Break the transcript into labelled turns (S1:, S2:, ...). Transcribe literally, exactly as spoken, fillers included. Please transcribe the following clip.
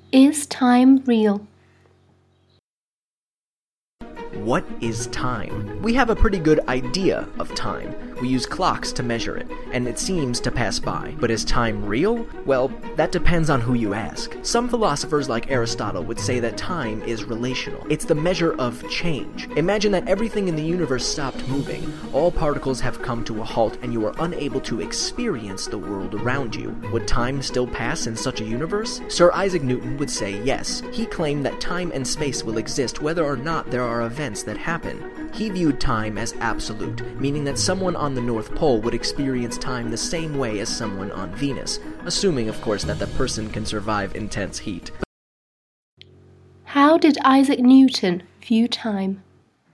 S1: Is time real?
S2: What is time? We have a pretty good idea of time. We use clocks to measure it, and it seems to pass by. But is time real? Well, that depends on who you ask. Some philosophers like Aristotle would say that time is relational. It's the measure of change. Imagine that everything in the universe stopped moving. All particles have come to a halt, and you are unable to experience the world around you. Would time still pass in such a universe? Sir Isaac Newton would say yes. He claimed that time and space will exist whether or not there are events that happen. He viewed time as absolute, meaning that someone on the North Pole would experience time the same way as someone on Venus, assuming, of course, that the person can survive intense heat.
S1: How did Isaac Newton view time?